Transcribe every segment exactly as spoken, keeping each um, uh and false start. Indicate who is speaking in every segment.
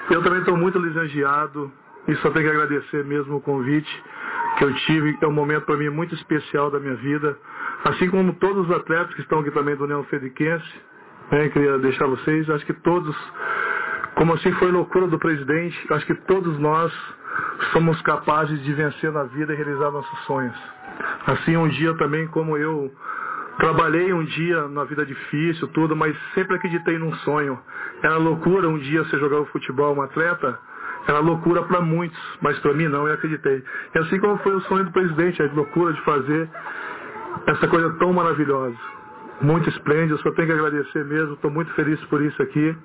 Speaker 1: Eu também estou muito lisonjeado e só tenho que agradecer mesmo o convite que eu tive. É um momento para mim muito especial da minha vida, assim como todos os atletas que estão aqui também do União Fredriquense, né, queria deixar vocês, acho que todos, como assim foi loucura do presidente, acho que todos nós somos capazes de vencer na vida e realizar nossos sonhos. Assim, um dia também, como eu trabalhei um dia na vida difícil, tudo, mas sempre acreditei num sonho. Era loucura um dia você jogar o futebol, um atleta, era loucura para muitos, mas para mim não, eu acreditei. E assim como foi o sonho do presidente, a loucura de fazer essa coisa tão maravilhosa. Muito esplêndido, só tenho que agradecer mesmo, estou muito feliz por isso aqui.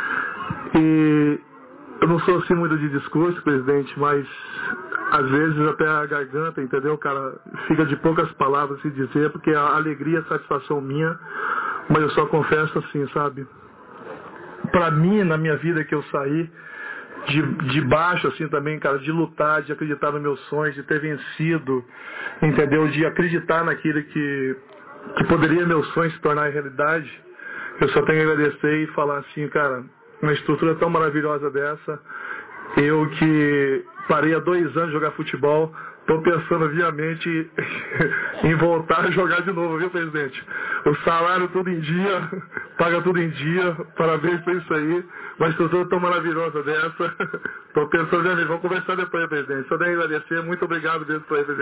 Speaker 1: E eu não sou assim muito de discurso, presidente, mas às vezes até a garganta, entendeu, cara, fica de poucas palavras se dizer, porque a alegria, a satisfação minha, mas eu só confesso assim, sabe? Pra mim, na minha vida que eu saí de, de baixo, assim também, cara, de lutar, de acreditar nos meus sonhos, de ter vencido, entendeu? De acreditar naquilo que, que poderia meu sonho se tornar realidade, eu só tenho que agradecer e falar assim, cara, uma estrutura tão maravilhosa dessa, eu que parei há dois anos de jogar futebol, estou pensando viamente em voltar a jogar de novo, viu, presidente? O salário tudo em dia, paga tudo em dia, parabéns por isso aí, uma estrutura tão maravilhosa dessa, estou pensando, vamos conversar depois, presidente. Só tenho que agradecer, muito obrigado mesmo por aí, presidente.